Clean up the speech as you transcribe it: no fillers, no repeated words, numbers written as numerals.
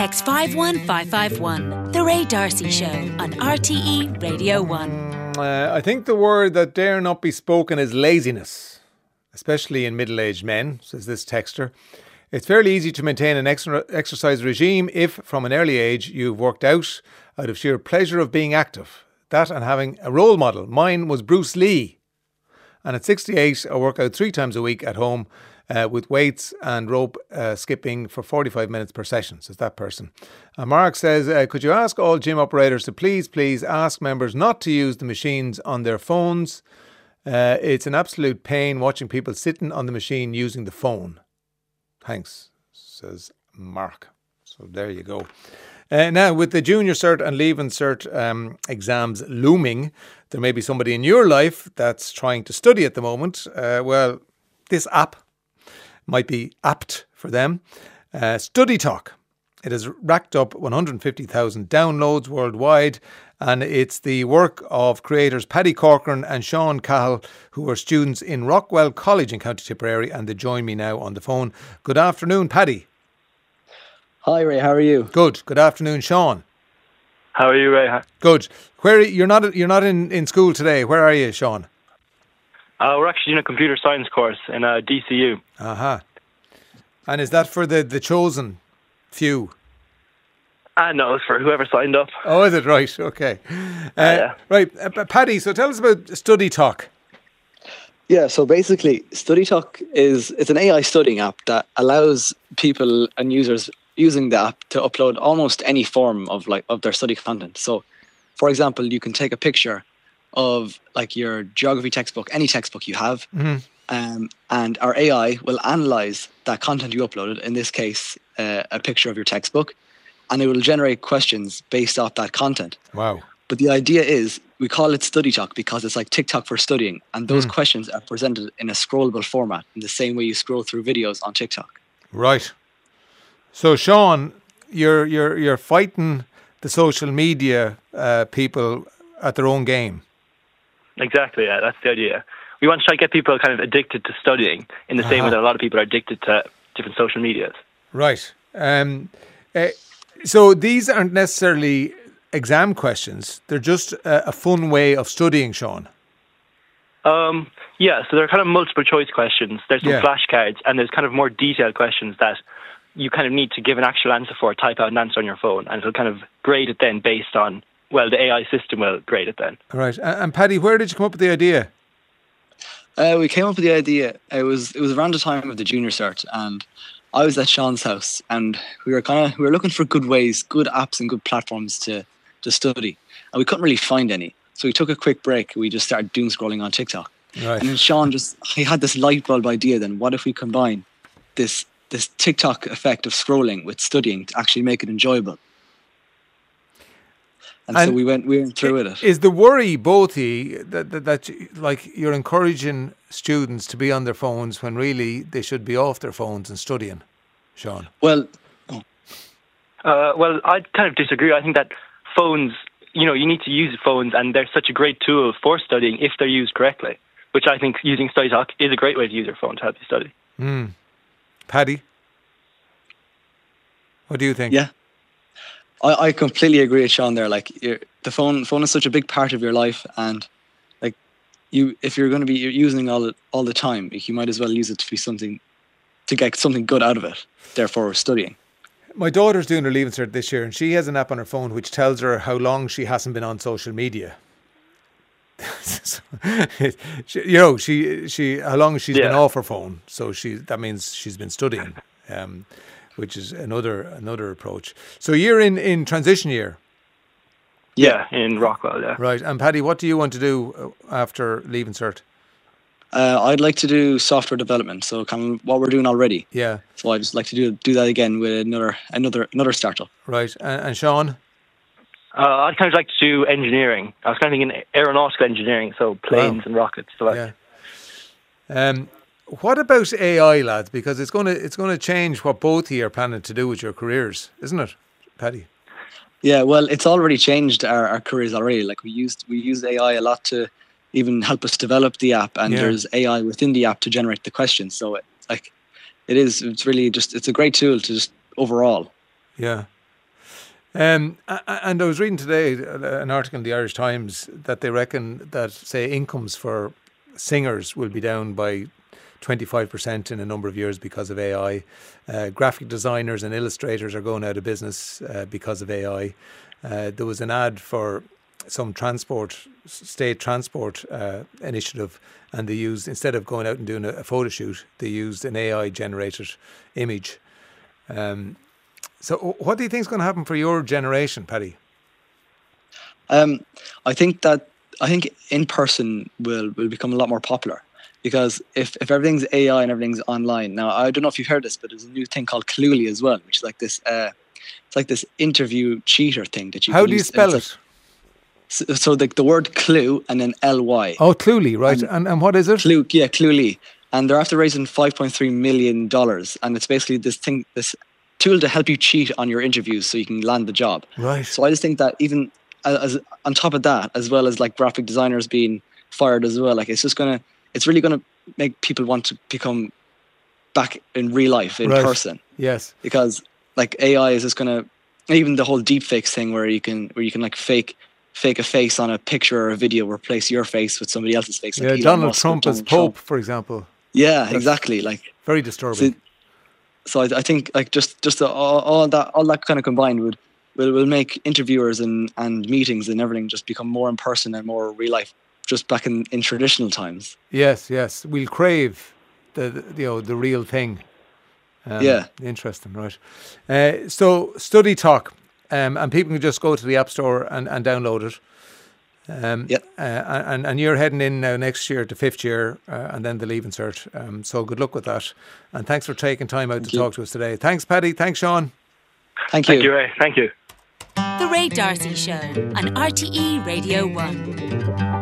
Text 51551. The Ray D'Arcy Show on RTE Radio 1. I think the word that dare not be spoken is laziness, especially in middle-aged men, says this texter. It's fairly easy to maintain an exercise regime if, from an early age, you've worked out of sheer pleasure of being active. That and having a role model. Mine was Bruce Lee. And at 68, I work out 3 times a week at home with weights and rope skipping for 45 minutes per session, says that person. Mark says, could you ask all gym operators to please ask members not to use the machines on their phones? It's an absolute pain watching people sitting on the machine using the phone. Thanks, says Mark. So there you go. Now, with the Junior Cert and Leaving Cert exams looming, there may be somebody in your life that's trying to study at the moment. Well, this app might be apt for them. Study Talk. It has racked up 150,000 downloads worldwide, and it's the work of creators Paddy Corcoran and Sean Cahill, who are students in Rockwell College in County Tipperary, and they join me now on the phone. Good afternoon, Paddy. Hi, Ray. How are you? Good. Good afternoon, Sean. How are you, Ray? Good. You're not in school today. Where are you, Sean? We're actually doing a computer science course in DCU. Aha. And is that for the chosen few? No, it's for whoever signed up. Oh, is it? Right. Okay. Yeah. Right. Paddy, so tell us about Study Talk. Yeah, so basically, Study Talk it's an AI studying app that allows people and users using the app to upload almost any form of their study content. So, for example, you can take a picture of like your geography textbook, any textbook you have, and our AI will analyze that content you uploaded, in this case, a picture of your textbook, and it will generate questions based off that content. Wow. But the idea is, we call it Study Talk because it's like TikTok for studying, and those questions are presented in a scrollable format, in the same way you scroll through videos on TikTok. Right. So, Sean, you're fighting the social media people at their own game. Exactly, yeah, that's the idea. We want to try to get people kind of addicted to studying in the same way that a lot of people are addicted to different social medias. Right. So these aren't necessarily exam questions. They're just a fun way of studying, Sean. Yeah, so they're kind of multiple choice questions. There's some flashcards, and there's kind of more detailed questions that you kind of need to give an actual answer for, type out an answer on your phone, and it'll kind of grade it then based on, well, the AI system will grade it then. Right. And Paddy, where did you come up with the idea? We came up with the idea, it was around the time of the Junior Cert, and I was at Sean's house, and we were looking for good ways, good apps and good platforms to study, and we couldn't really find any. So we took a quick break. We just started doom scrolling on TikTok. Right. And then Sean he had this light bulb idea then, what if we combine this TikTok effect of scrolling with studying to actually make it enjoyable? And so we went through with it. Is the worry, both that like you're encouraging students to be on their phones when really they should be off their phones and studying, Sean? Well, I kind of disagree. I think that phones, you need to use phones, and they're such a great tool for studying if they're used correctly, which I think using Study Talk is a great way to use your phone to help you study. Paddy, what do you think? Yeah, I completely agree with Sean there. Like, the phone is such a big part of your life, and like if you're going to be using all the time, you might as well use it to get something good out of it. Therefore, studying. My daughter's doing her Leaving Cert this year, and she has an app on her phone which tells her how long she hasn't been on social media. she how long she's been off her phone. So that means she's been studying, which is another approach. So you're in transition year. Yeah, in Rockwell. Yeah. Right. And Paddy, what do you want to do after Leaving Cert? I'd like to do software development, so kind of what we're doing already. Yeah. So I'd just like to do that again with another startup. Right. And Sean? I'd kind of like to do engineering. I was kind of thinking aeronautical engineering, so planes and rockets. So what about AI, lads? Because it's going to change what both of you are planning to do with your careers, isn't it, Paddy? Yeah. Well, it's already changed our careers already. Like we used AI a lot to even help us develop the app, and there's AI within the app to generate the questions. So it's really just, it's a great tool to just overall. Yeah. And I was reading today an article in the Irish Times that they reckon that, say, incomes for singers will be down by 25% in a number of years because of AI. Graphic designers and illustrators are going out of business because of AI. There was an ad for some state transport initiative, and they used, instead of going out and doing a photo shoot, they used an AI generated image. So what do you think is going to happen for your generation, Paddy? I think in person will become a lot more popular, because if everything's AI and everything's online now, I don't know if you've heard this, but there's a new thing called Cluely as well, which is like this. It's like this interview cheater thing that you. How do you spell it? So the word clue and then LY. Oh, Cluely, right? And what is it? Cluely, and they're after raising $5.3 million, and it's basically this tool to help you cheat on your interviews so you can land the job. Right. So I just think that even as on top of that, as well as like graphic designers being fired as well, like it's really gonna make people want to become back in real life in person. Yes. Because like AI is just gonna, even the whole deepfakes thing where you can like fake a face on a picture or a video, replace your face with somebody else's face. Like Donald Trump as Pope, for example. Yeah, exactly. Like very disturbing. So I think like just all that kind of combined will make interviewers and meetings and everything just become more in person and more real life, just back in traditional times. Yes, we'll crave the real thing. Interesting, right? So Study Talk, and people can just go to the App Store and download it. And you're heading in now next year to 5th year, and then the Leaving Cert. So good luck with that, and thanks for taking time out to talk to us today. Thanks, Paddy. Thanks, Sean. Thank you. Thank you, Ray. Thank you. The Ray D'Arcy Show on RTE Radio 1.